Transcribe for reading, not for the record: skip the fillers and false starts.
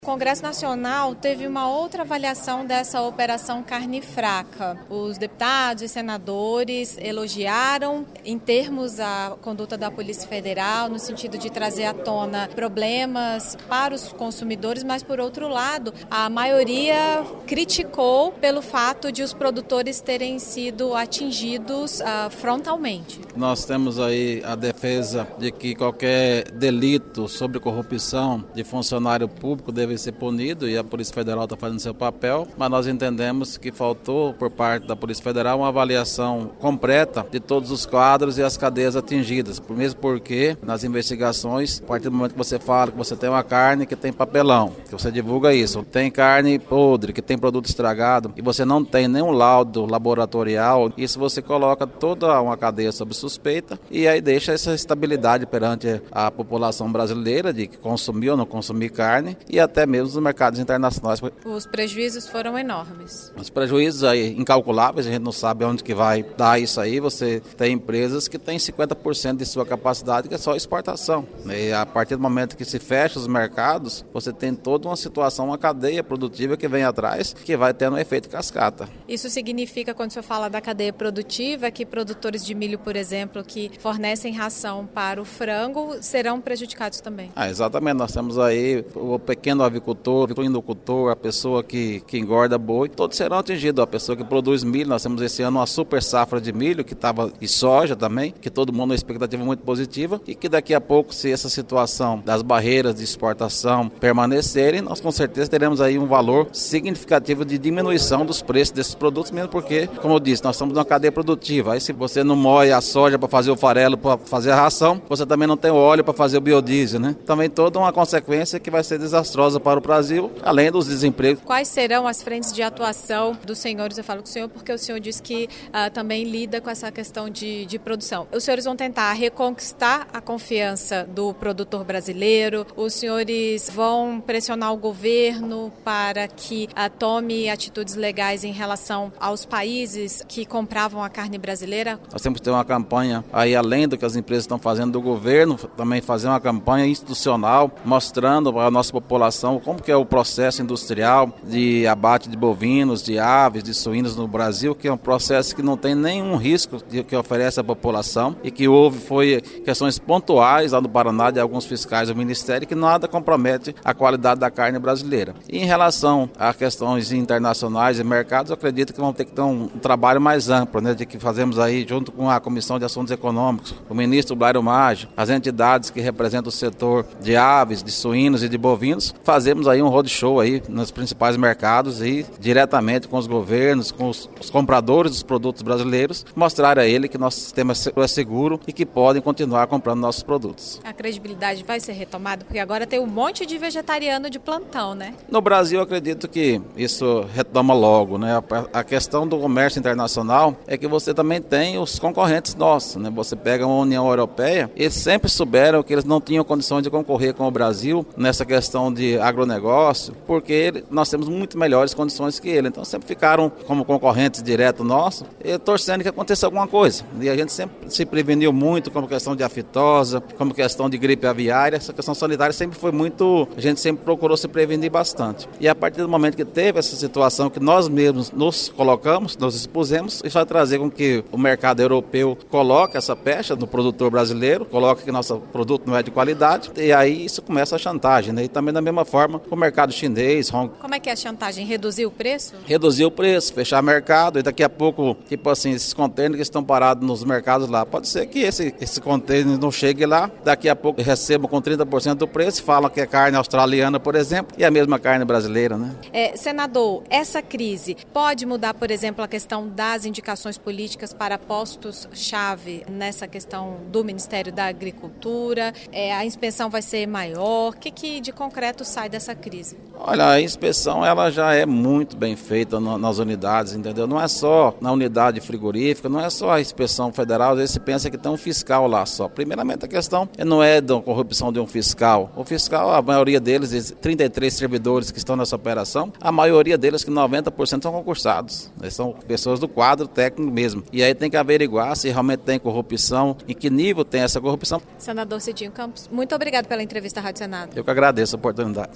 O Congresso Nacional teve uma outra avaliação dessa operação carne fraca. Os deputados e senadores elogiaram em termos a conduta da Polícia Federal, no sentido de trazer à tona problemas para os consumidores, mas, por outro lado, a maioria criticou pelo fato de os produtores terem sido atingidos frontalmente. Nós temos aí a defesa de que qualquer delito sobre corrupção de funcionário público deve ser punido e a Polícia Federal está fazendo seu papel, mas nós entendemos que faltou por parte da Polícia Federal uma avaliação completa de todos os quadros e as cadeias atingidas, mesmo porque nas investigações, a partir do momento que você fala que você tem uma carne que tem papelão, que você divulga isso, tem carne podre, que tem produto estragado e você não tem nenhum laudo laboratorial, isso você coloca toda uma cadeia sob suspeita e aí deixa essa estabilidade perante a população brasileira de que consumir ou não consumir carne e até mesmo nos mercados internacionais. Os prejuízos foram enormes. Os prejuízos aí incalculáveis, a gente não sabe onde que vai dar isso aí. Você tem empresas que têm 50% de sua capacidade que é só exportação. E a partir do momento que se fecha os mercados, você tem toda uma situação, uma cadeia produtiva que vem atrás, que vai tendo um efeito cascata. Isso significa, quando o senhor fala da cadeia produtiva, que produtores de milho, por exemplo, que fornecem ração para o frango, serão prejudicados também? Exatamente. Nós temos aí o pequeno avicultor, o inocultor, a pessoa que engorda boi, todos serão atingidos. A pessoa que produz milho, nós temos esse ano uma super safra de milho e soja também, que todo mundo tem uma expectativa muito positiva e que daqui a pouco, se essa situação das barreiras de exportação permanecerem, nós com certeza teremos aí um valor significativo de diminuição dos preços desses produtos, mesmo porque, como eu disse, nós estamos numa cadeia produtiva. Aí se você não moe a soja para fazer o farelo, para fazer a ração, você também não tem o óleo para fazer o biodiesel, né? Também toda uma consequência que vai ser desastrosa para o Brasil, além dos desempregos. Quais serão as frentes de atuação dos senhores? Eu falo com o senhor porque o senhor disse que também lida com essa questão de produção. Os senhores vão tentar reconquistar a confiança do produtor brasileiro? Os senhores vão pressionar o governo para que tome atitudes legais em relação aos países que compravam a carne brasileira? Nós temos que ter uma campanha aí, além do que as empresas estão fazendo do governo, também fazer uma campanha institucional, mostrando para a nossa população como que é o processo industrial de abate de bovinos, de aves, de suínos no Brasil, que é um processo que não tem nenhum risco que oferece à população e que foi questões pontuais lá no Paraná de alguns fiscais do Ministério que nada compromete a qualidade da carne brasileira. E em relação a questões internacionais e mercados, eu acredito que vamos ter que ter um trabalho mais amplo, né, de que fazemos aí junto com a Comissão de Assuntos Econômicos, o ministro Blairo Maggi, as entidades que representam o setor de aves, de suínos e de bovinos, fazemos aí um roadshow aí nos principais mercados e diretamente com os governos, com os compradores dos produtos brasileiros, mostrar a ele que nosso sistema é seguro e que podem continuar comprando nossos produtos. A credibilidade vai ser retomada? Porque agora tem um monte de vegetariano de plantão, né? No Brasil, eu acredito que isso retoma logo, né? A questão do comércio internacional é que você também tem os concorrentes nossos, né? Você pega a União Europeia, eles sempre souberam que eles não tinham condições de concorrer com o Brasil nessa questão de agronegócio, porque nós temos muito melhores condições que ele. Então sempre ficaram como concorrentes direto nossos, torcendo que aconteça alguma coisa. E a gente sempre se preveniu muito como questão de aftosa, como questão de gripe aviária. Essa questão sanitária sempre foi muito... A gente sempre procurou se prevenir bastante. E a partir do momento que teve essa situação que nós mesmos nos colocamos, nos expusemos, isso vai trazer com que o mercado europeu coloque essa pecha no produtor brasileiro, coloque que nosso produto não é de qualidade, e aí isso começa a chantagem, né? E também da mesma forma o mercado chinês, Como é que é a chantagem? Reduzir o preço? Reduzir o preço, fechar mercado e daqui a pouco, tipo assim, esses contêineres que estão parados nos mercados lá, pode ser que esse contêiner não chegue lá, daqui a pouco recebam com 30% do preço, falam que é carne australiana, por exemplo, e a mesma carne brasileira, né? Senador, essa crise pode mudar, por exemplo, a questão das indicações políticas para postos-chave nessa questão do Ministério da Agricultura? A inspeção vai ser maior? O que de concreto sai dessa crise? Olha, a inspeção ela já é muito bem feita nas unidades, entendeu? Não é só na unidade frigorífica, não é só a inspeção federal, às vezes se pensa que tem um fiscal lá só. Primeiramente a questão não é da corrupção de um fiscal. O fiscal, a maioria deles, 33 servidores que estão nessa operação, a maioria deles, que 90% são concursados. Eles são pessoas do quadro técnico mesmo. E aí tem que averiguar se realmente tem corrupção, em que nível tem essa corrupção. Senador Cidinho Campos, muito obrigado pela entrevista à Rádio Senado. Eu que agradeço a oportunidade.